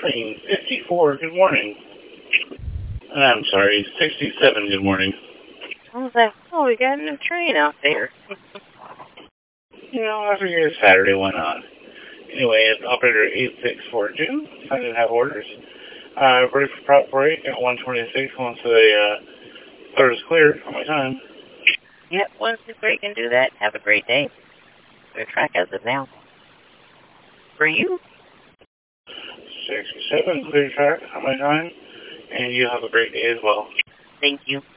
train 54, good morning. I'm sorry, 67, good morning. I was like, oh, we got a new train out there. I figured Saturday went on. Anyway, it's operator 8642. I didn't have orders. Ready for prop break at 126 once the third is cleared on my time. Yep, once the break can do that, have a great day. We're track as of now. For you? 67, clear track on my time. And you have a great day as well. Thank you.